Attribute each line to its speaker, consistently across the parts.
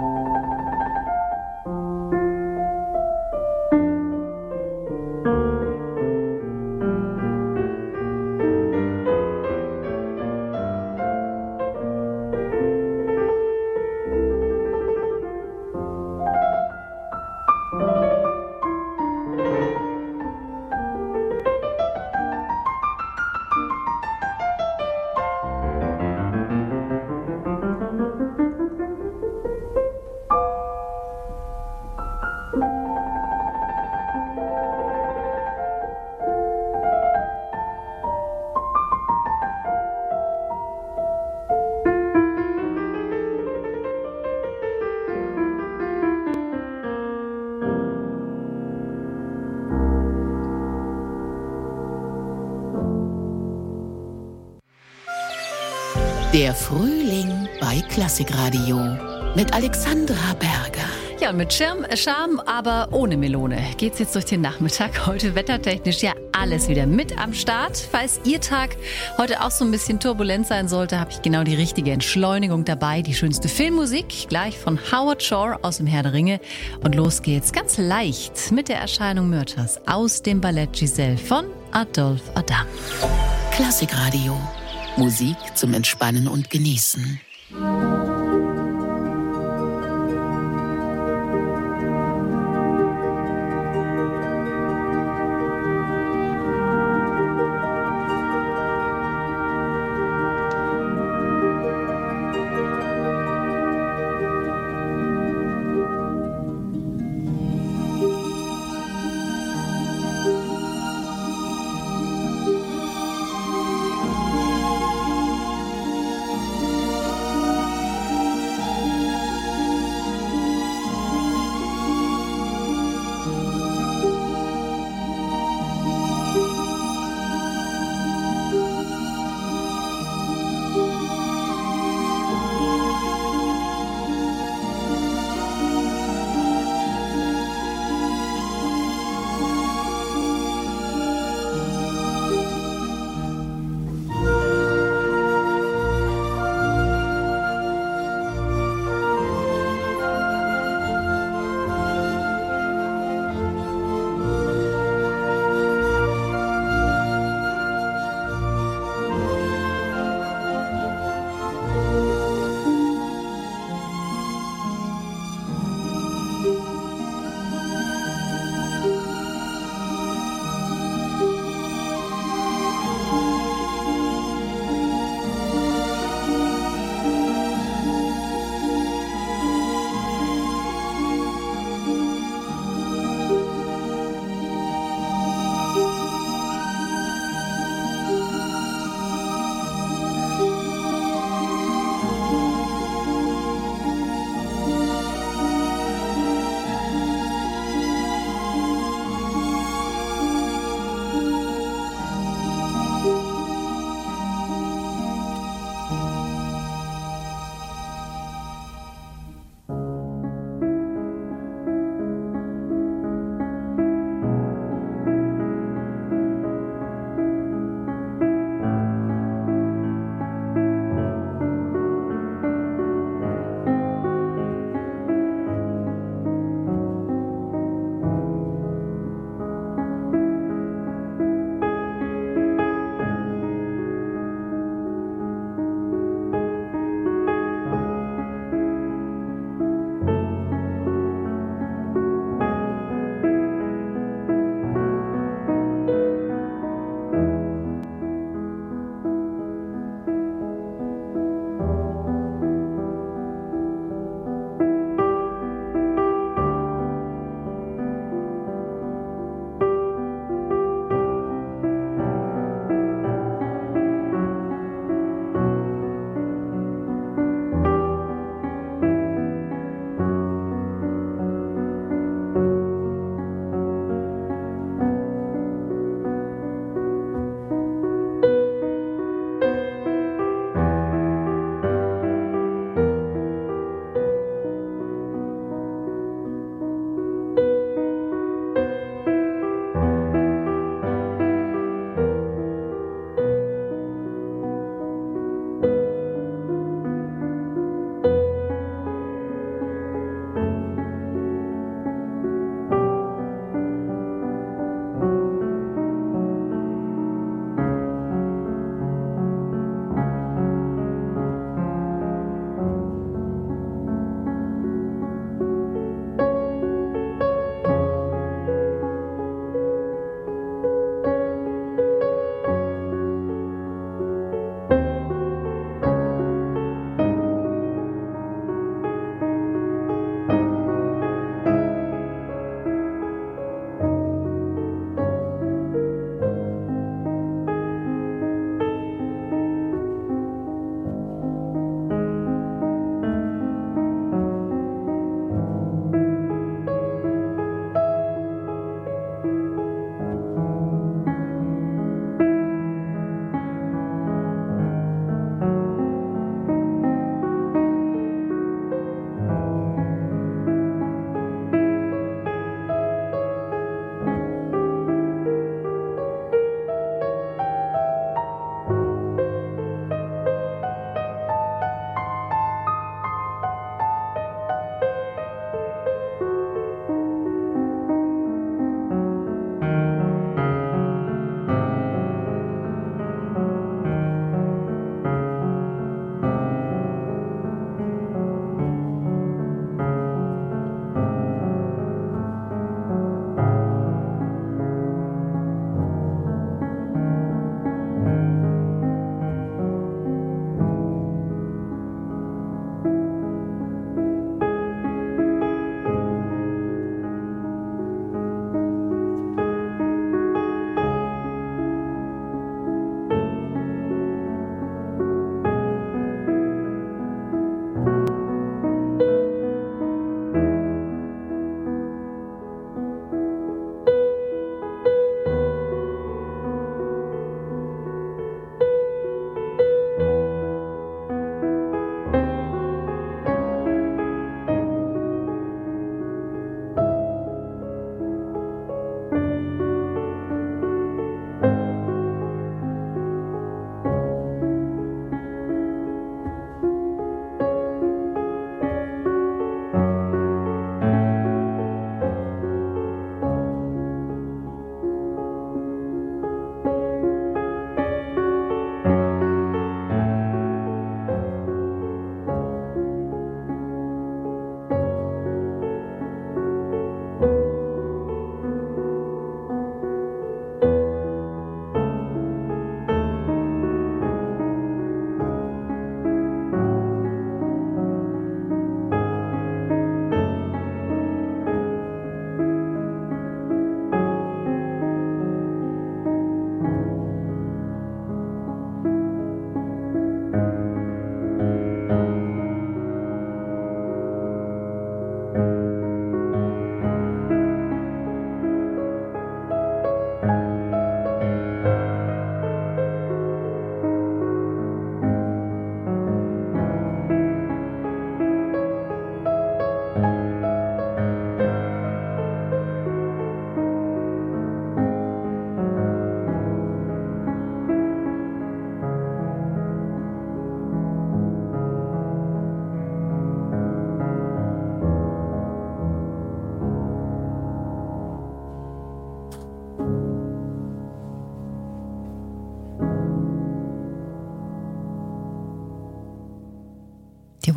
Speaker 1: Der Frühling bei Klassikradio mit Alexandra Berger.
Speaker 2: Ja, und mit Charme, aber ohne Melone geht's jetzt durch den Nachmittag. Heute wettertechnisch ja alles wieder mit am Start. Falls Ihr Tag heute auch so ein bisschen turbulent sein sollte, habe ich genau die richtige Entschleunigung dabei. Die schönste Filmmusik, gleich von Howard Shore aus dem Herr der Ringe. Und los geht's ganz leicht mit der Erscheinung Myrthas aus dem Ballett Giselle von Adolphe Adam.
Speaker 1: Klassikradio. Musik zum Entspannen und Genießen.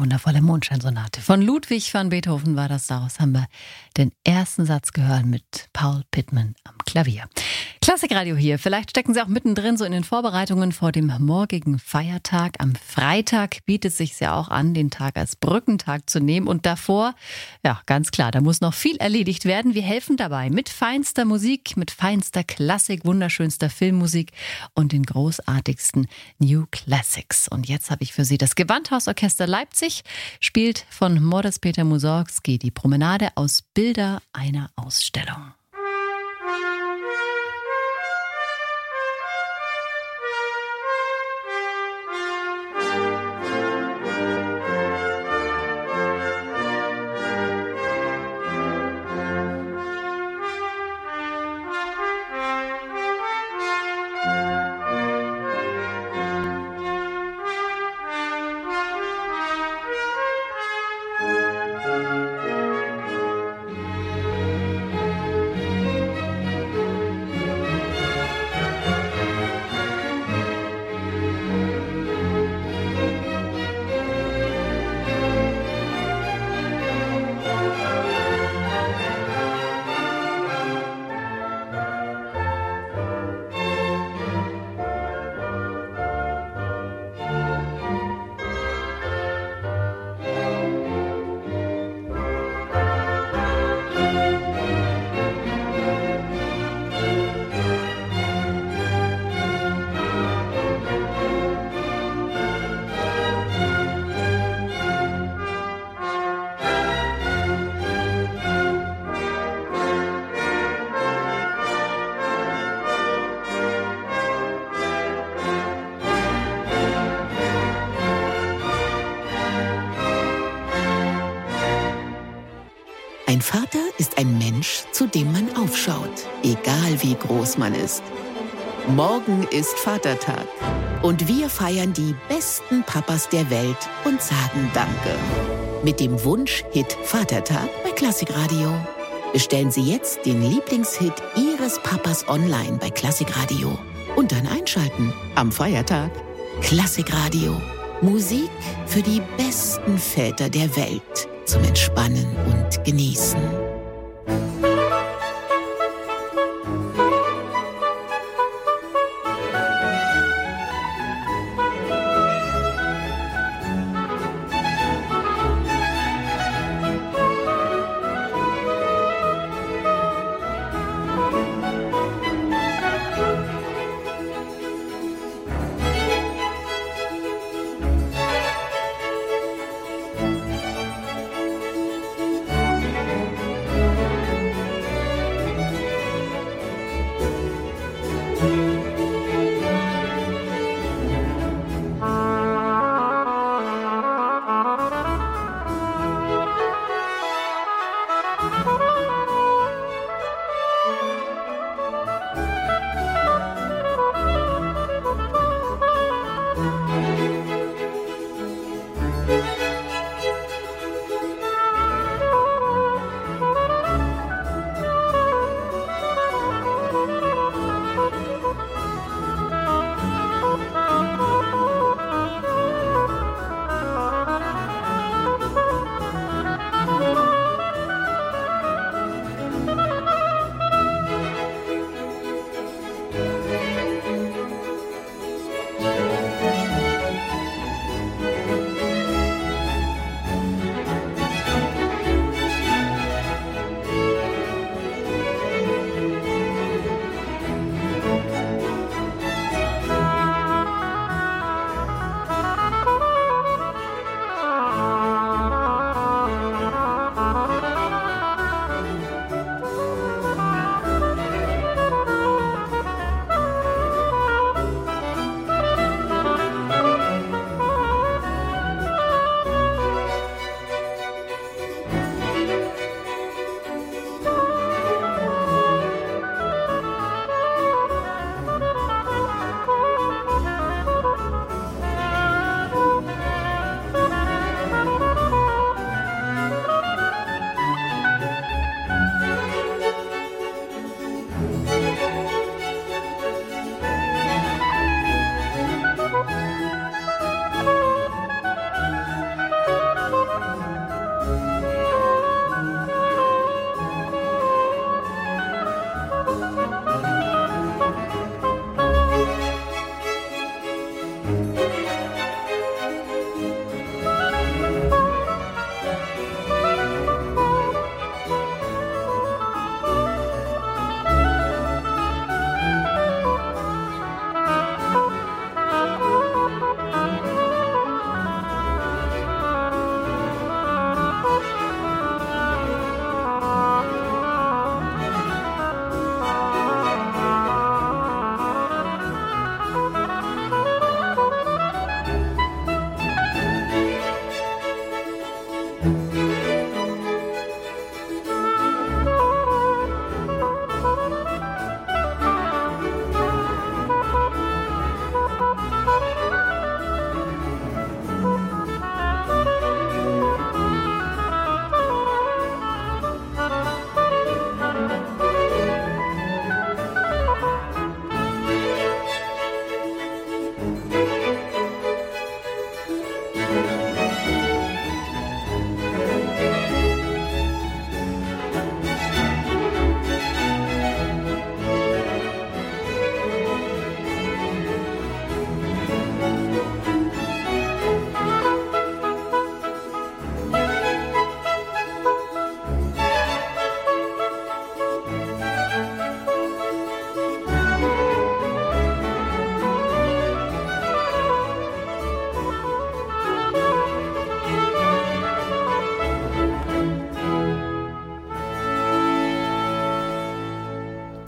Speaker 2: wundervolle Mondscheinsonate. Von Ludwig van Beethoven war das. Daraus haben wir den ersten Satz gehört mit Paul Pittman am Klavier. Klassikradio hier. Vielleicht stecken Sie auch mittendrin so in den Vorbereitungen vor dem morgigen Feiertag. Am Freitag bietet es sich ja auch an, den Tag als Brückentag zu nehmen. Und davor, ja, ganz klar, da muss noch viel erledigt werden. Wir helfen dabei mit feinster Musik, mit feinster Klassik, wunderschönster Filmmusik und den großartigsten New Classics. Und jetzt habe ich für Sie das Gewandhausorchester Leipzig, spielt von Modest Peter Mussorgsky die Promenade aus Bilder einer Ausstellung.
Speaker 1: Ein Vater ist ein Mensch, zu dem man aufschaut, egal wie groß man ist. Morgen ist Vatertag und wir feiern die besten Papas der Welt und sagen Danke. Mit dem Wunsch-Hit Vatertag bei Klassikradio. Bestellen Sie jetzt den Lieblingshit Ihres Papas online bei Klassikradio und dann einschalten am Feiertag. Klassikradio. Musik für die besten Väter der Welt zum Entspannen und Genießen.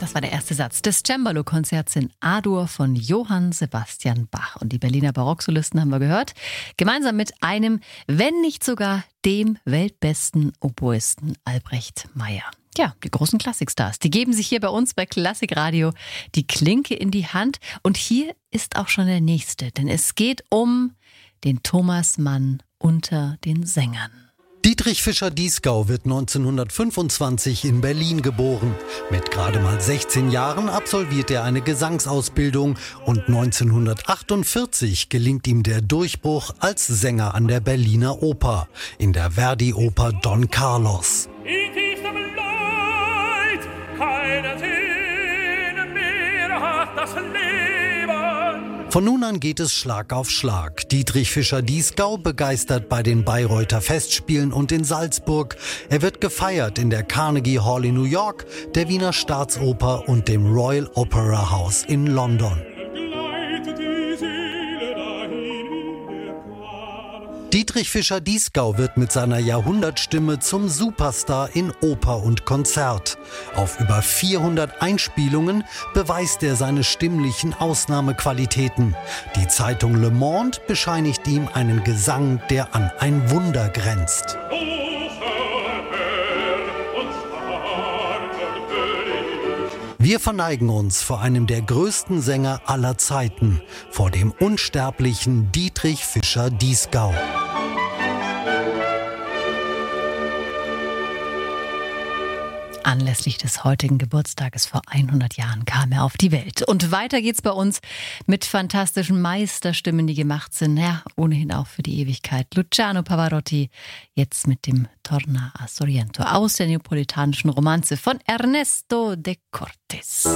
Speaker 2: Das war der erste Satz des Cembalo-Konzerts in A-Dur von Johann Sebastian Bach. Und die Berliner Barocksolisten haben wir gehört, gemeinsam mit einem, wenn nicht sogar dem weltbesten Oboisten Albrecht Meyer. Ja, die großen Klassikstars, die geben sich hier bei uns bei Klassikradio die Klinke in die Hand. Und hier ist auch schon der nächste, denn es geht um den Thomas Mann unter den Sängern.
Speaker 3: Dietrich Fischer-Dieskau wird 1925 in Berlin geboren. Mit gerade mal 16 Jahren absolviert er eine Gesangsausbildung und 1948 gelingt ihm der Durchbruch als Sänger an der Berliner Oper, in der Verdi-Oper Don Carlos.
Speaker 4: In tiefstem Leid, keine Tränen mehr hat das Leben.
Speaker 3: Von nun an geht es Schlag auf Schlag. Dietrich Fischer-Dieskau begeistert bei den Bayreuther Festspielen und in Salzburg. Er wird gefeiert in der Carnegie Hall in New York, der Wiener Staatsoper und dem Royal Opera House in London. Dietrich Fischer-Dieskau wird mit seiner Jahrhundertstimme zum Superstar in Oper und Konzert. Auf über 400 Einspielungen beweist er seine stimmlichen Ausnahmequalitäten. Die Zeitung Le Monde bescheinigt ihm einen Gesang, der an ein Wunder grenzt. Wir verneigen uns vor einem der größten Sänger aller Zeiten, vor dem unsterblichen Dietrich Fischer-Dieskau.
Speaker 2: Anlässlich des heutigen Geburtstages vor 100 Jahren kam er auf die Welt. Und weiter geht's bei uns mit fantastischen Meisterstimmen, die gemacht sind, ja, ohnehin auch für die Ewigkeit. Luciano Pavarotti, jetzt mit dem Torna a Sorrento aus der neapolitanischen Romanze von Ernesto de Cortes.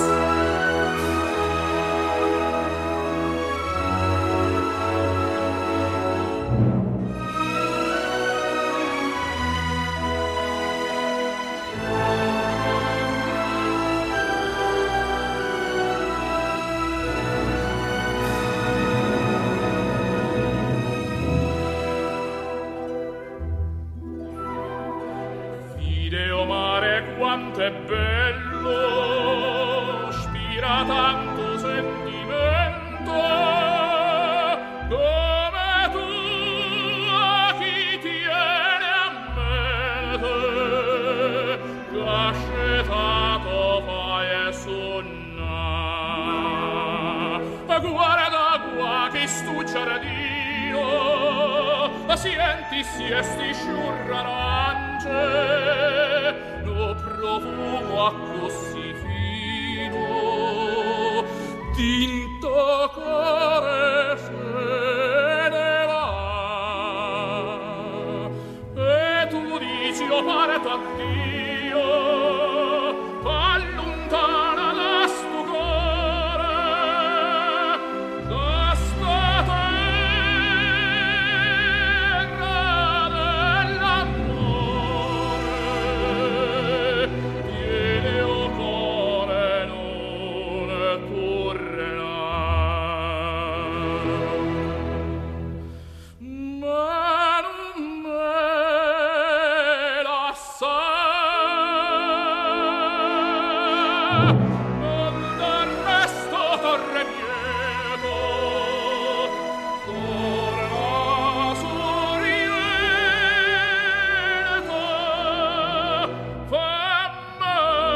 Speaker 4: Quanto è bello, spira tanto sentimento, come tu a chi tiene a mente, cascetato fai e sonna. Guarda qua che stu giardino, senti sti sciurrarance, profumo a così fino, tinto cuore se ne va. E tu dici, oh parto addio, allontana da sto cuore, da sta terra dell'amore. Tiene o cuore non tornerà. Ma non me la sa. Non d'arresto torre dietro, torna sorridente, fammi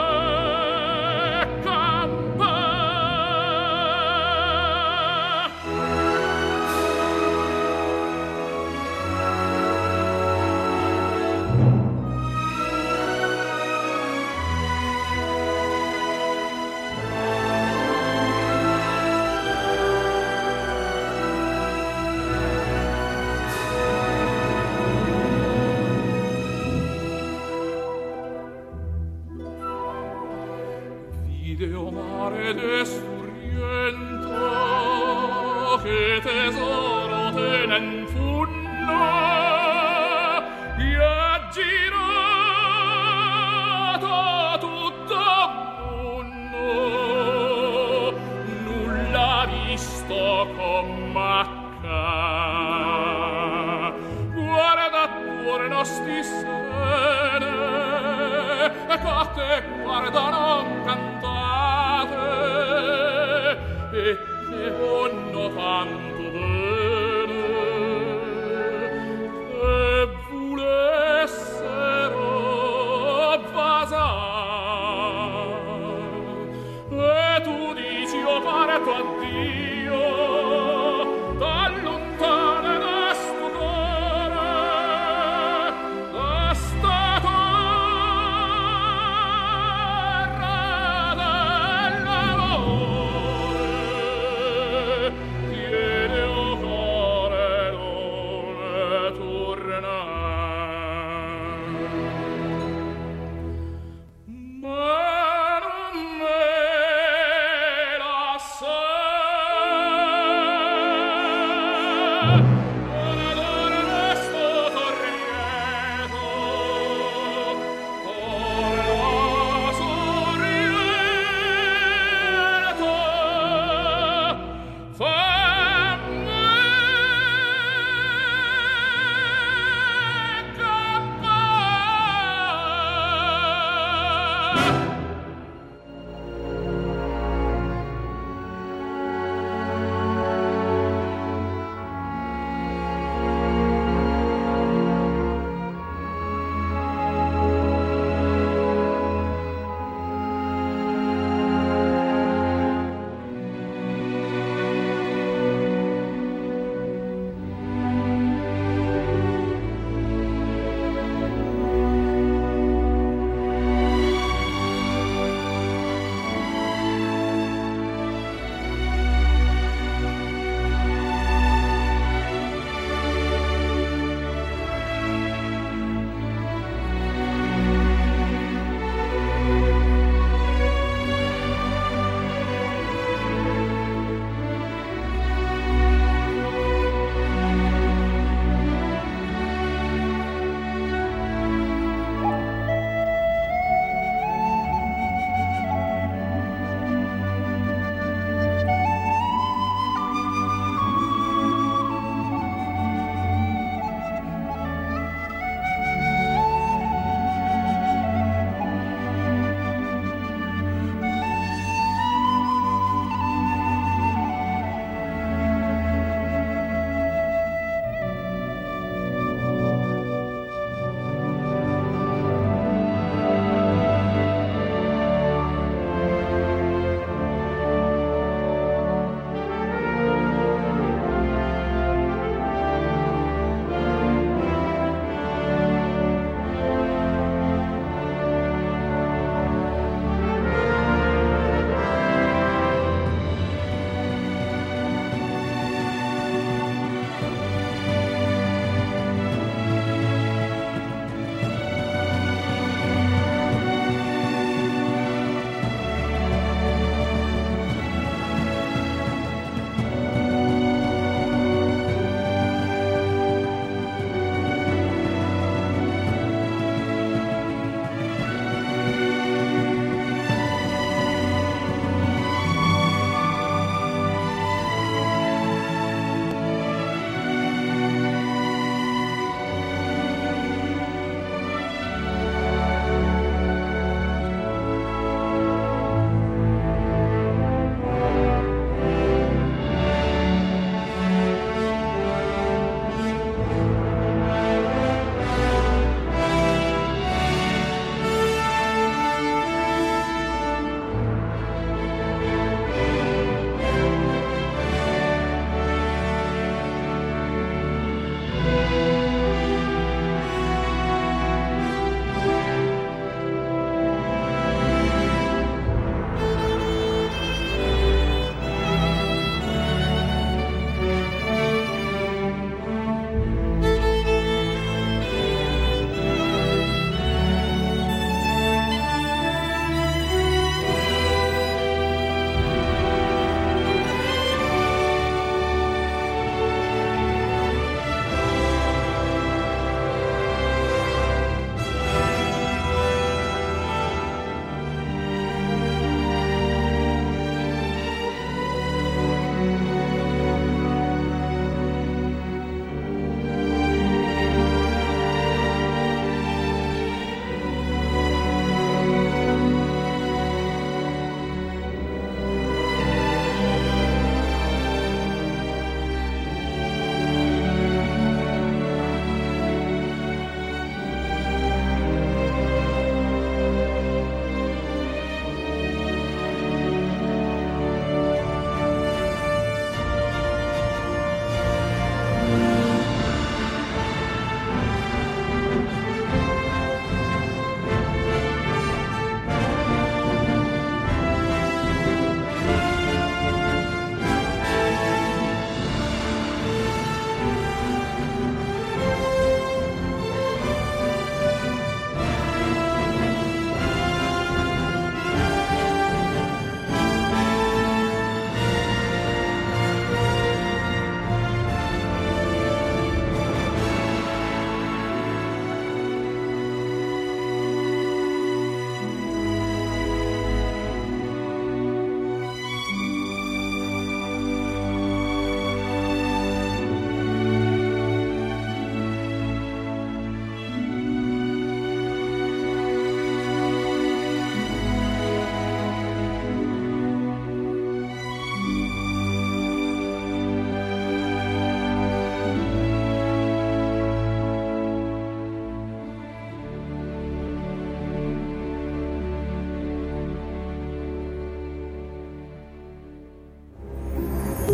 Speaker 4: Video mare desuriento, che tesoro te ne infunna, viaggirato tutto mondo, nulla visto con macca. Guarda attorno sti sene, e che guardano cantare,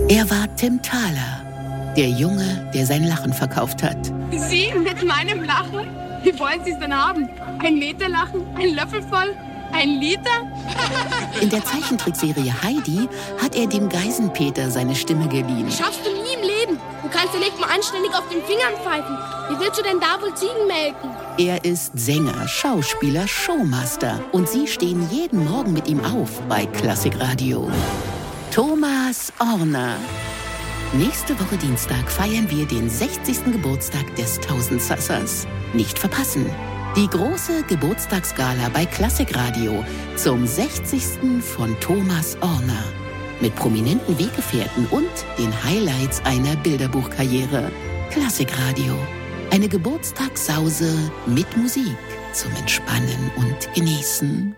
Speaker 1: Er war Tim Thaler, der Junge, der sein Lachen verkauft hat.
Speaker 5: Sie mit meinem Lachen? Wie wollen Sie es denn haben? 1 Meter Lachen? 1 Löffel voll? 1 Liter?
Speaker 1: In der Zeichentrickserie Heidi hat er dem Geisenpeter seine Stimme geliehen.
Speaker 5: Schaffst du nie im Leben. Du kannst ja nicht mal anständig auf den Fingern pfeifen. Wie willst du denn da wohl Ziegen melken?
Speaker 1: Er ist Sänger, Schauspieler, Showmaster. Und sie stehen jeden Morgen mit ihm auf bei Klassikradio. Thomas Orner. Nächste Woche Dienstag feiern wir den 60. Geburtstag des Tausendsassers. Nicht verpassen. Die große Geburtstagsgala bei Klassikradio zum 60. von Thomas Orner. Mit prominenten Weggefährten und den Highlights einer Bilderbuchkarriere. Klassikradio. Eine Geburtstagssause mit Musik zum Entspannen und Genießen.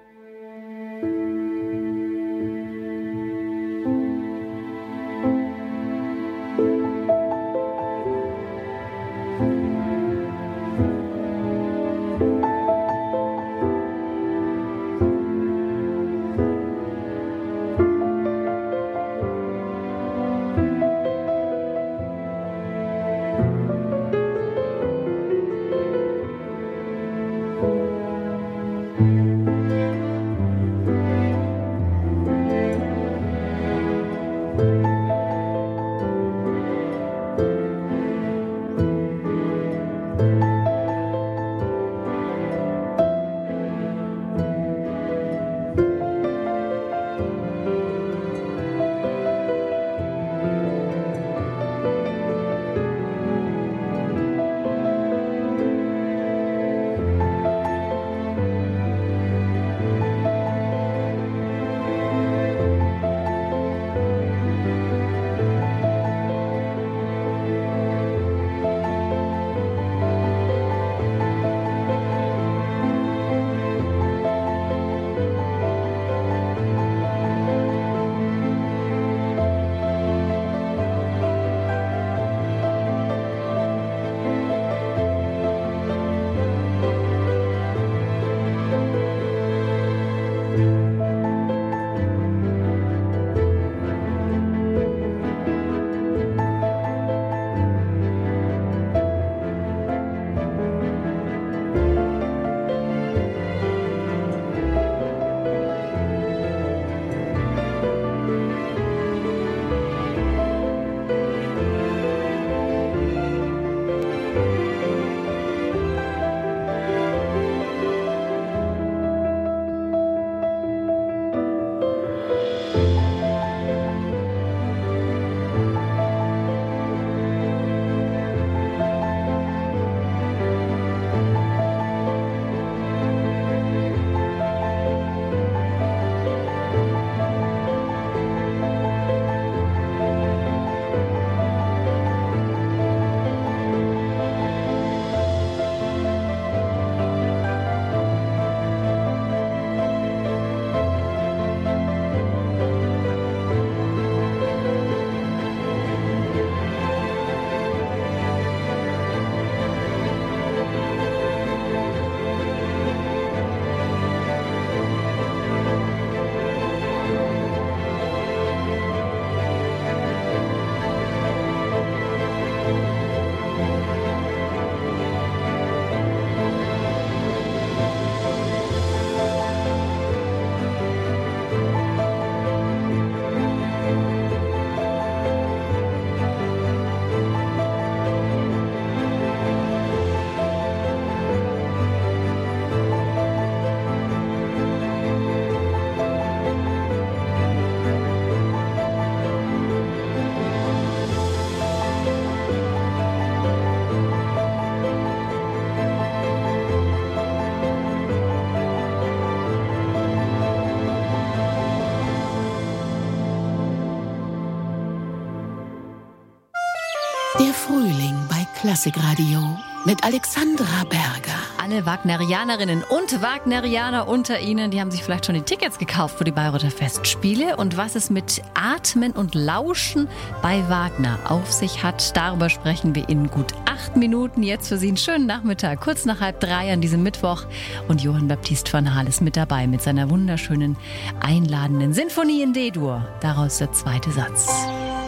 Speaker 1: Der Frühling bei Klassikradio mit Alexandra Berger.
Speaker 2: Alle Wagnerianerinnen und Wagnerianer unter Ihnen, die haben sich vielleicht schon die Tickets gekauft für die Bayreuther Festspiele. Und was es mit Atmen und Lauschen bei Wagner auf sich hat, darüber sprechen wir in gut 8 Minuten. Jetzt für Sie einen schönen Nachmittag, kurz nach 2:30 an diesem Mittwoch. Und Johann Baptist van Haal ist mit dabei mit seiner wunderschönen, einladenden Sinfonie in D-Dur. Daraus der zweite Satz.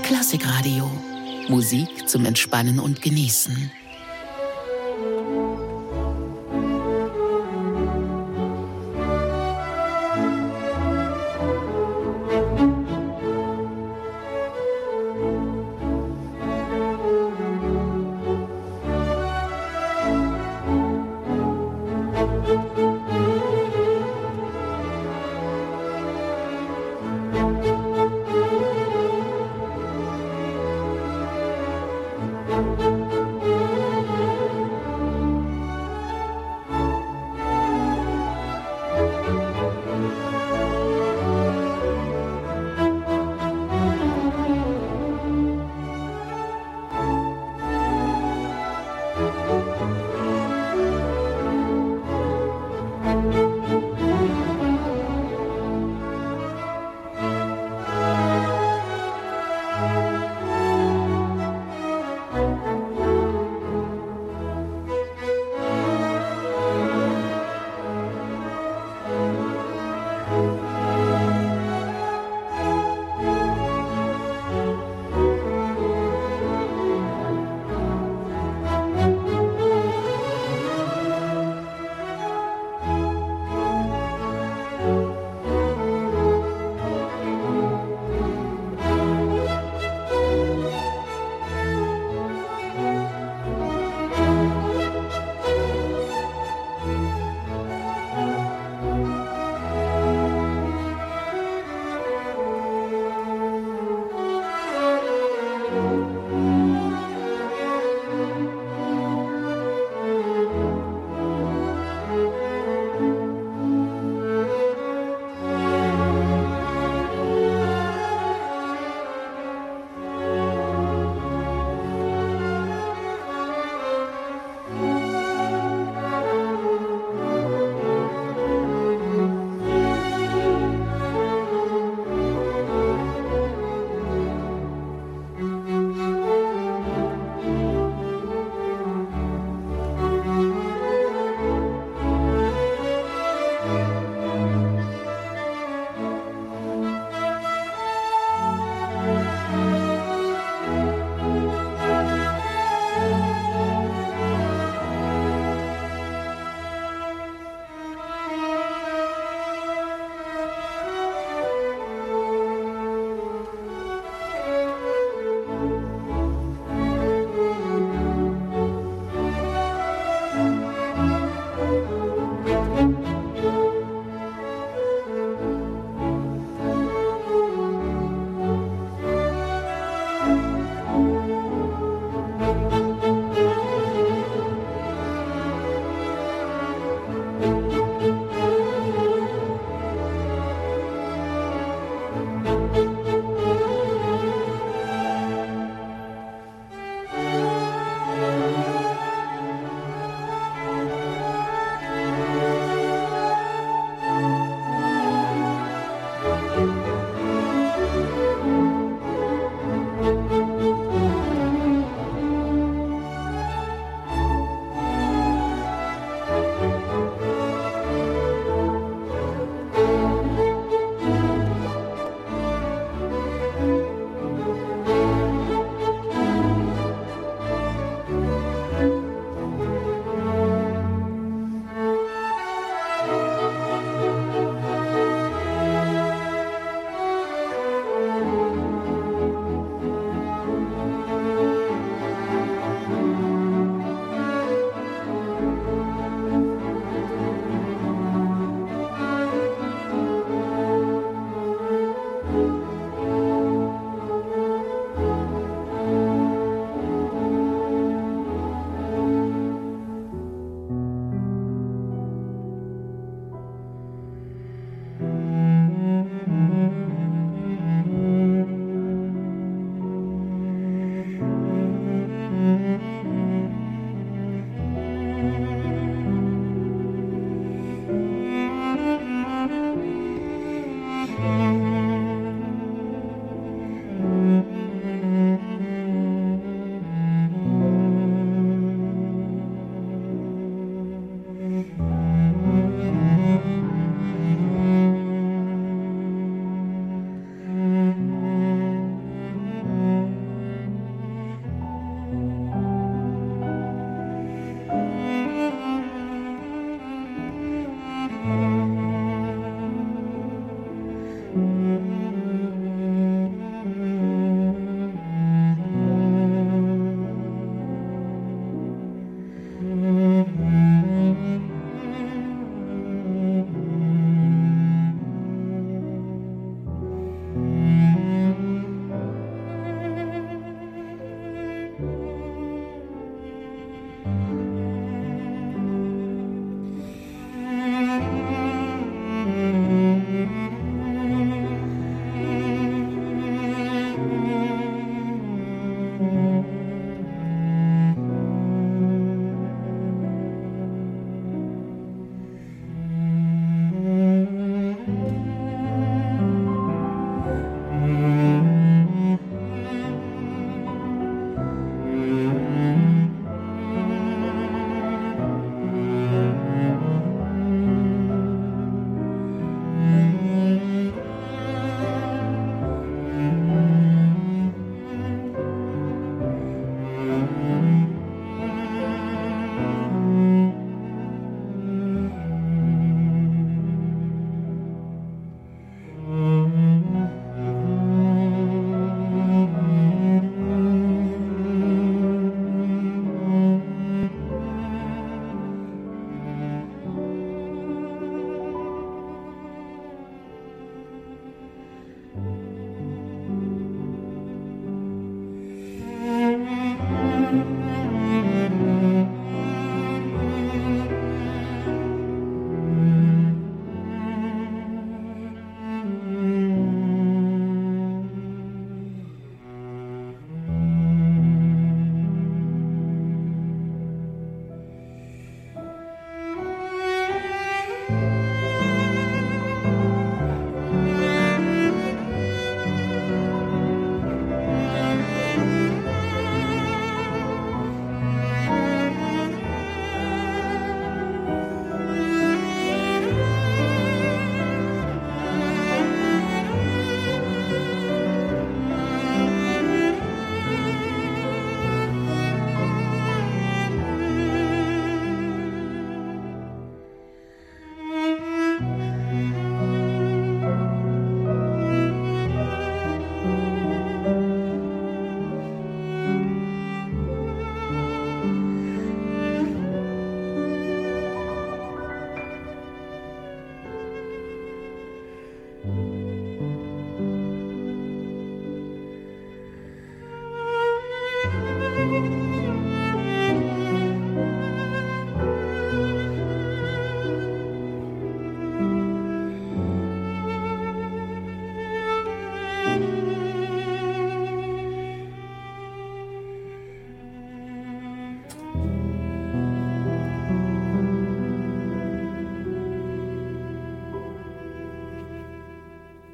Speaker 1: Klassikradio. Musik zum Entspannen und Genießen.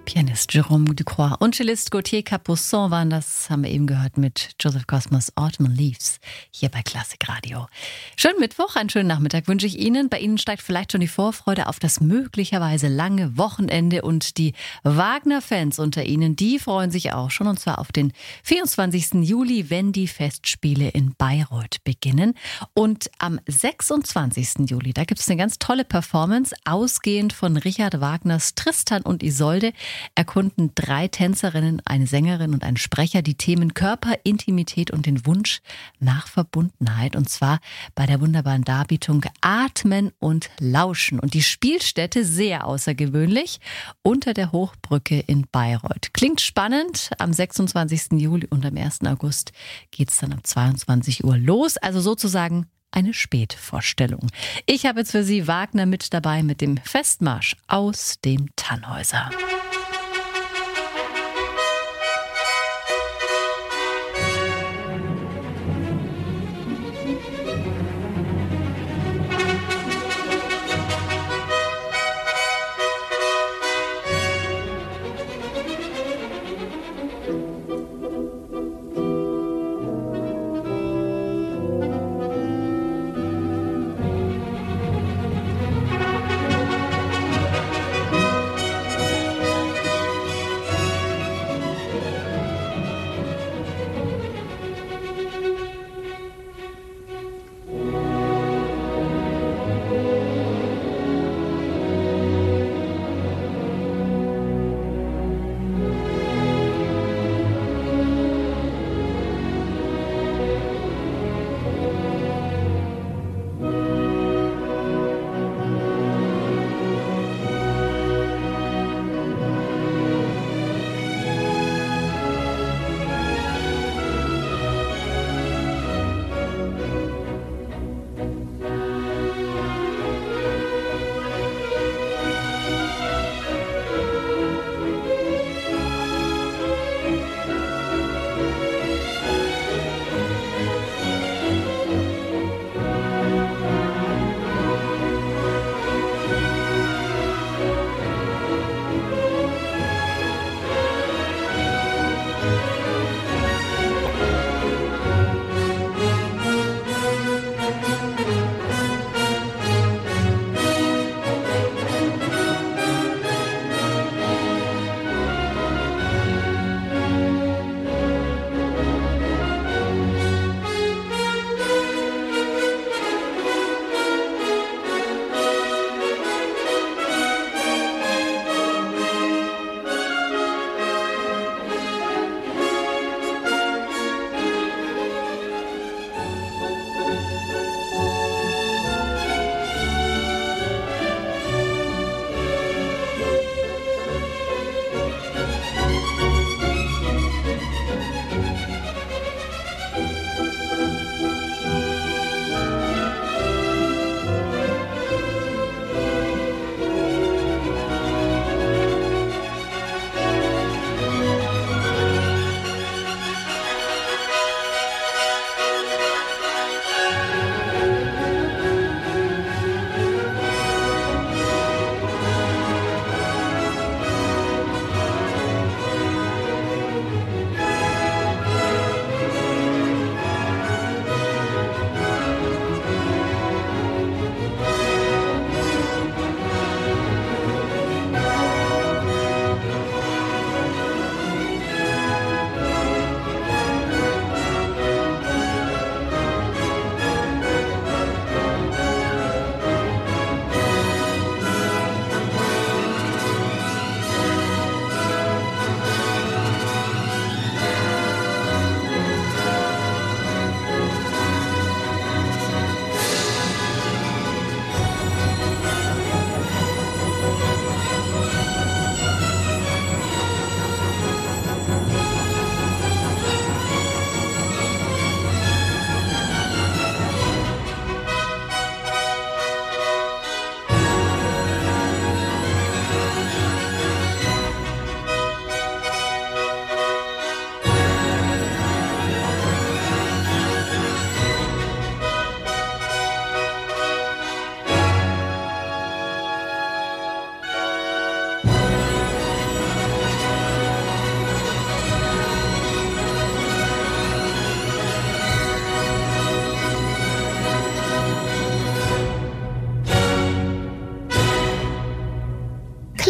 Speaker 2: Pianist Jérôme Ducroix und Cellist Gauthier Capuçon waren das, haben wir eben gehört mit Joseph Cosmos Autumn Leaves hier bei Klassik Radio. Schönen Mittwoch, einen schönen Nachmittag wünsche ich Ihnen. Bei Ihnen steigt vielleicht schon die Vorfreude auf das möglicherweise lange Wochenende und die Wagner-Fans unter Ihnen, die freuen sich auch schon und zwar auf den 24. Juli, wenn die Festspiele in Bayreuth beginnen. Und am 26. Juli, da gibt es eine ganz tolle Performance, ausgehend von Richard Wagners Tristan und Isolde, erkunden 3 Tänzerinnen, eine Sängerin und ein Sprecher die Themen Körper, Intimität und den Wunsch nach Verbundenheit. Und zwar bei der wunderbaren Darbietung Atmen und Lauschen. Und die Spielstätte sehr außergewöhnlich unter der Hochbrücke in Bayreuth. Klingt spannend. Am 26. Juli und am 1. August geht es dann um 22 Uhr los. Also sozusagen eine Spätvorstellung. Ich habe jetzt für Sie Wagner mit dabei mit dem Festmarsch aus dem Tannhäuser.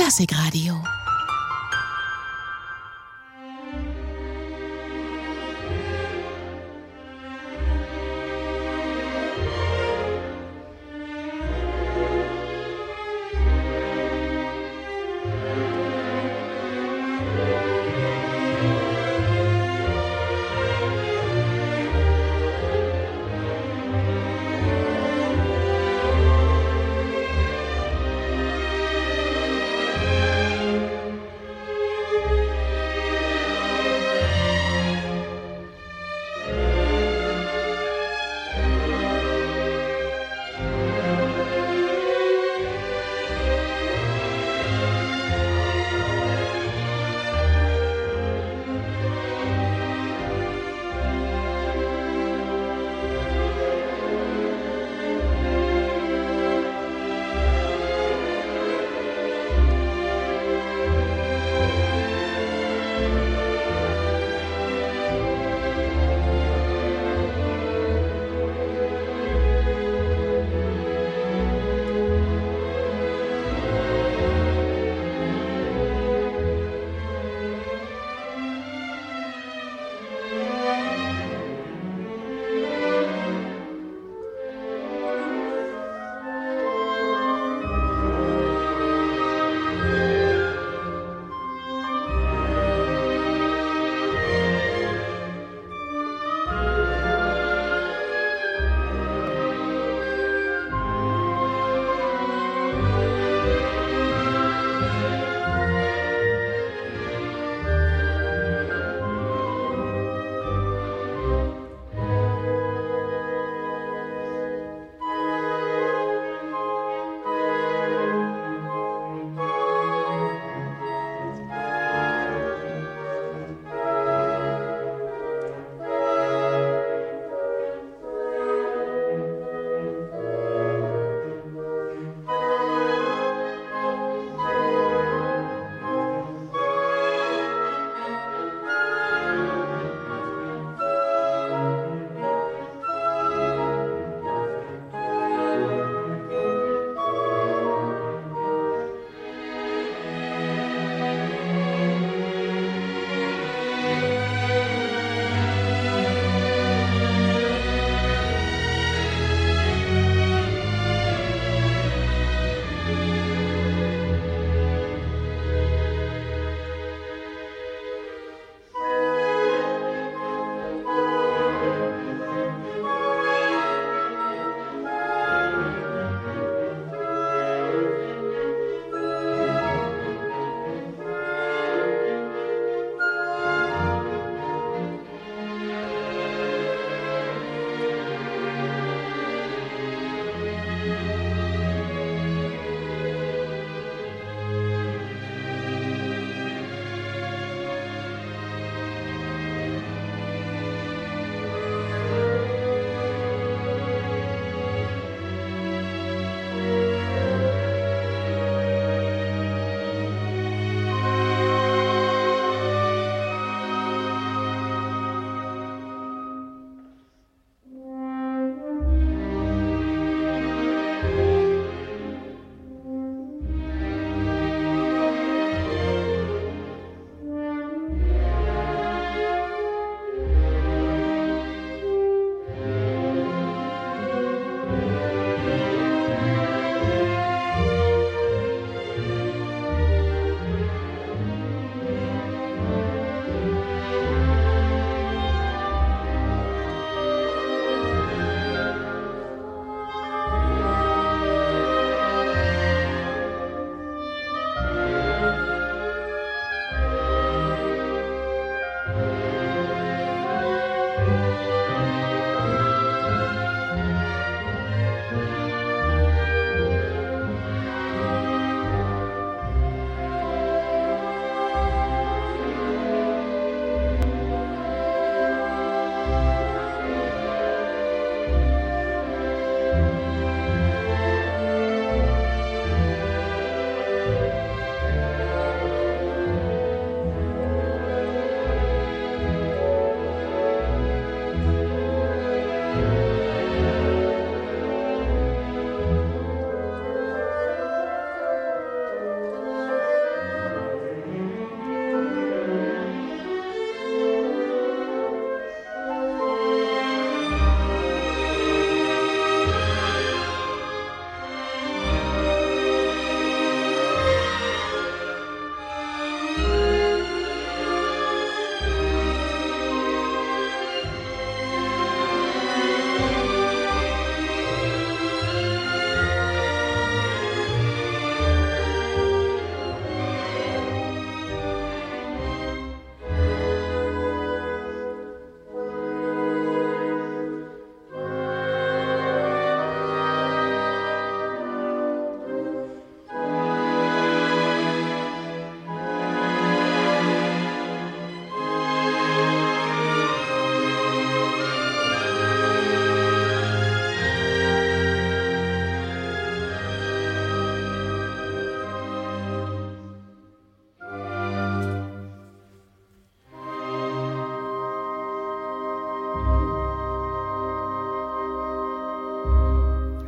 Speaker 1: Klassikradio.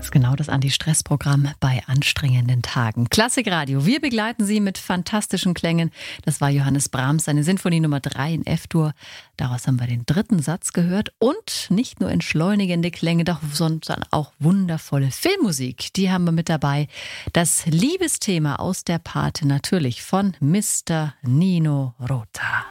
Speaker 2: ist genau das Anti-Stress-Programm bei anstrengenden Tagen. Klassikradio, wir begleiten Sie mit fantastischen Klängen. Das war Johannes Brahms, seine Sinfonie Nummer 3 in F-Dur. Daraus haben wir den 3. Satz gehört. Und nicht nur entschleunigende Klänge, sondern auch wundervolle Filmmusik. Die haben wir mit dabei. Das Liebesthema aus der Pate natürlich von Mr. Nino Rota.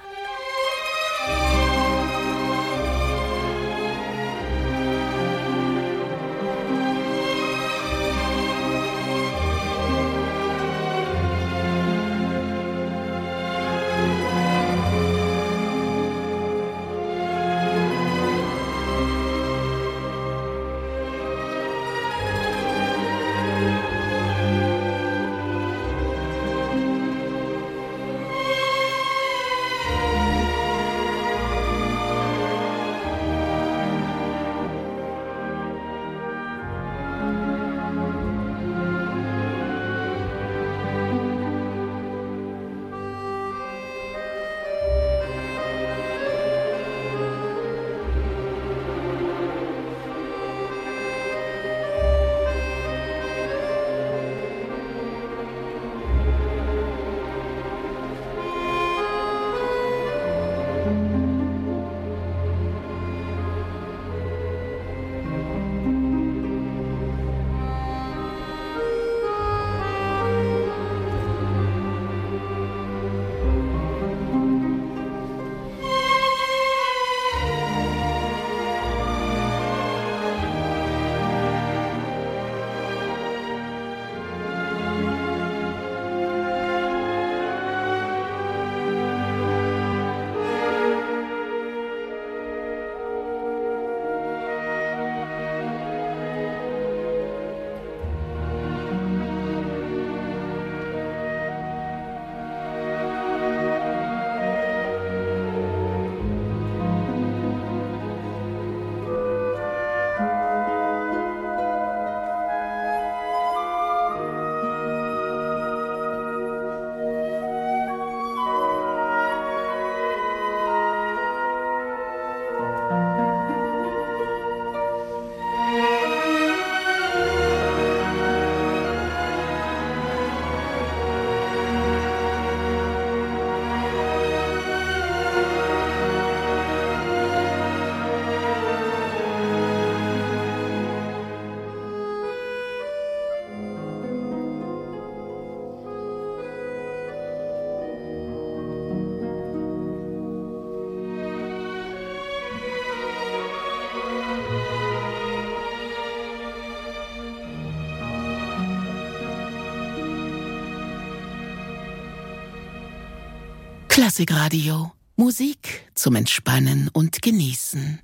Speaker 1: Klassikradio. Musik zum Entspannen und Genießen.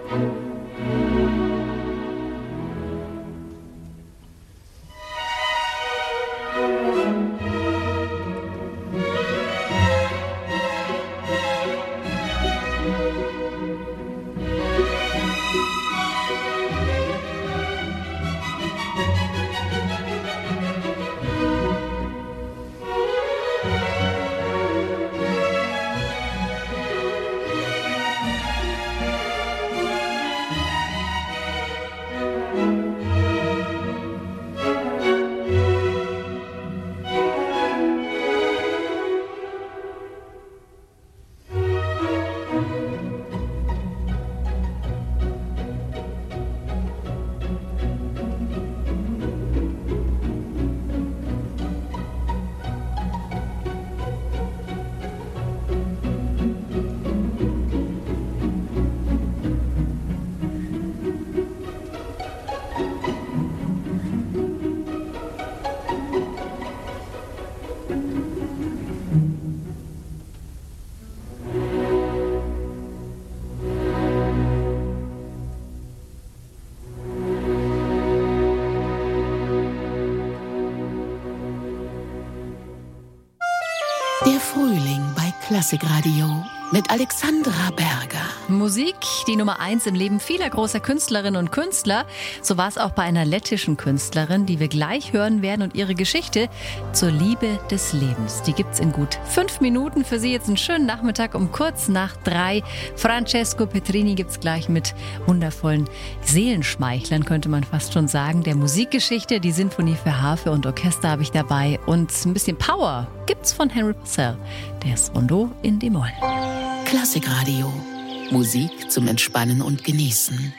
Speaker 1: Der Frühling bei Klassikradio mit Alexandra Berger.
Speaker 2: Musik, die Nummer 1 im Leben vieler großer Künstlerinnen und Künstler. So war es auch bei einer lettischen Künstlerin, die wir gleich hören werden und ihre Geschichte zur Liebe des Lebens. Die gibt's in gut 5 Minuten. Für Sie jetzt einen schönen Nachmittag um kurz nach 3. Francesco Petrini gibt's gleich mit wundervollen Seelenschmeichlern, könnte man fast schon sagen, der Musikgeschichte. Die Sinfonie für Harfe und Orchester habe ich dabei und ein bisschen Power gibt's von Henry Purcell. Der ist Rondo in D-Moll.
Speaker 1: Klassikradio. Musik zum Entspannen und Genießen.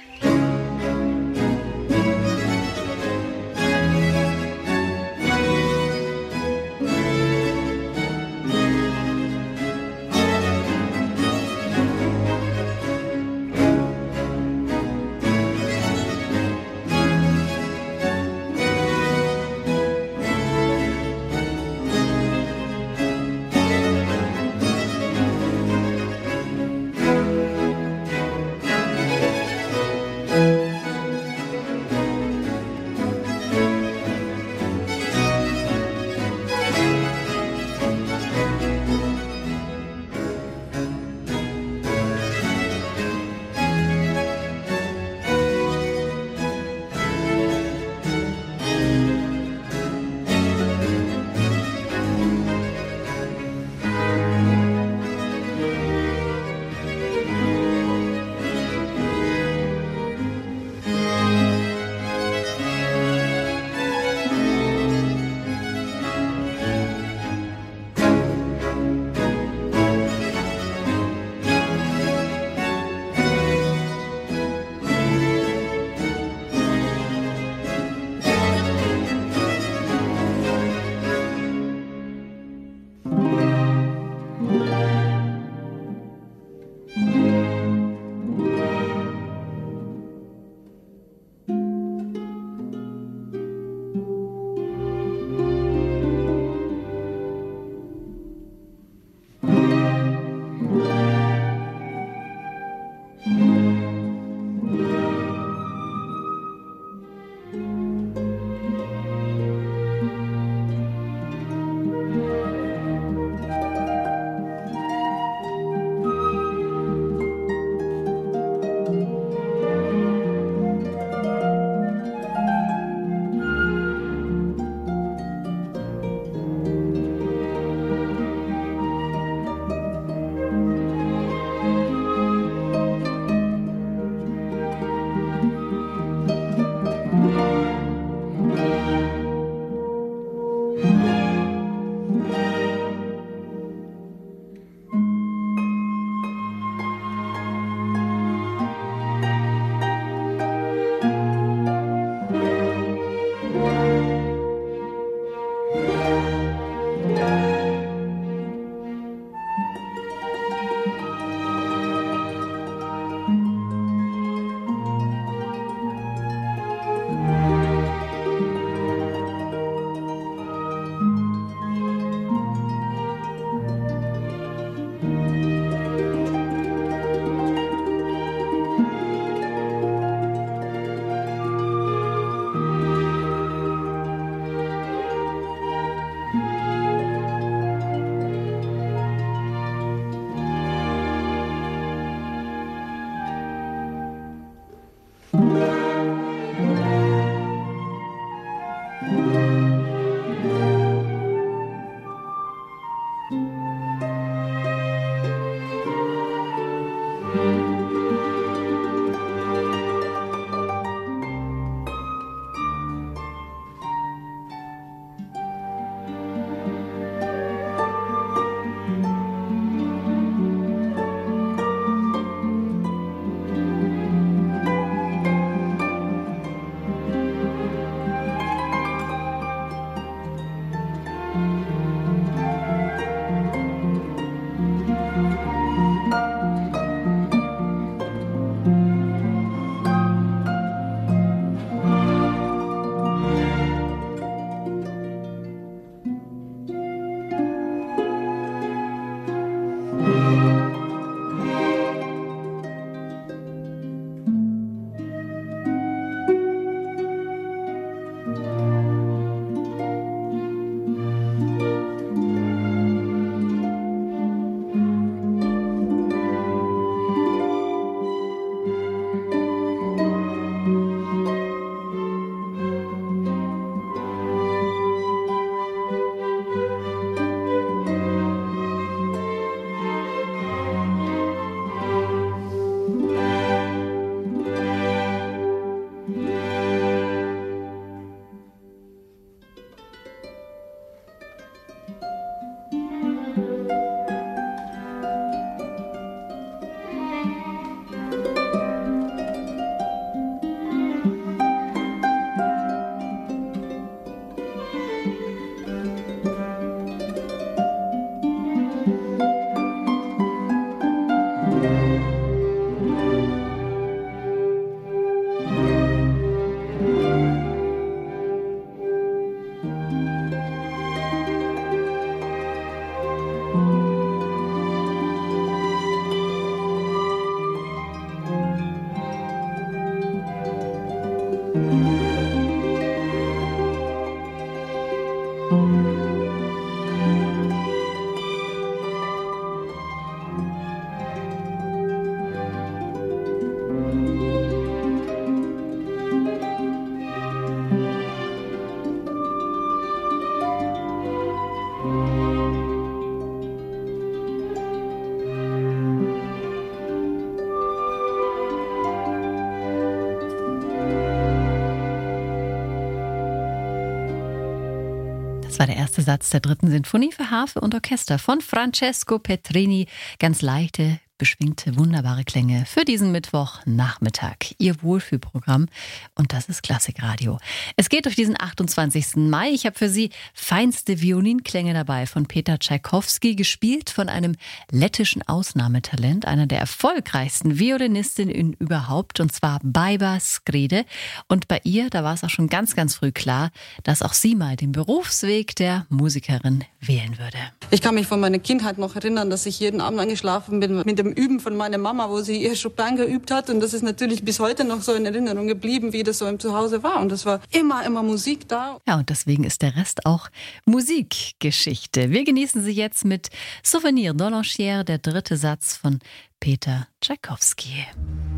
Speaker 2: Das war der erste Satz der 3. Sinfonie für Harfe und Orchester von Francesco Petrini. Ganz leichte, beschwingte, wunderbare Klänge für diesen Mittwochnachmittag. Ihr Wohlfühlprogramm, und das ist Klassikradio. Es geht durch diesen 28. Mai. Ich habe für Sie feinste Violinklänge dabei von Peter Tschaikowski, gespielt von einem lettischen Ausnahmetalent, einer der erfolgreichsten Violinistinnen überhaupt, und zwar Baiba Skride. Und bei ihr, da war es auch schon ganz, ganz früh klar, dass auch sie mal den Berufsweg der Musikerin wählen würde.
Speaker 6: Ich kann mich von meiner Kindheit noch erinnern, dass ich jeden Abend eingeschlafen bin mit dem Üben von meiner Mama, wo sie ihr Chopin geübt hat. Und das ist natürlich bis heute noch so in Erinnerung geblieben, wie das so im Zuhause war. Und es war immer Musik da.
Speaker 2: Ja, und deswegen ist der Rest auch Musikgeschichte. Wir genießen sie jetzt mit Souvenir de l'Enchère, der 3. Satz von Peter Tschaikowski.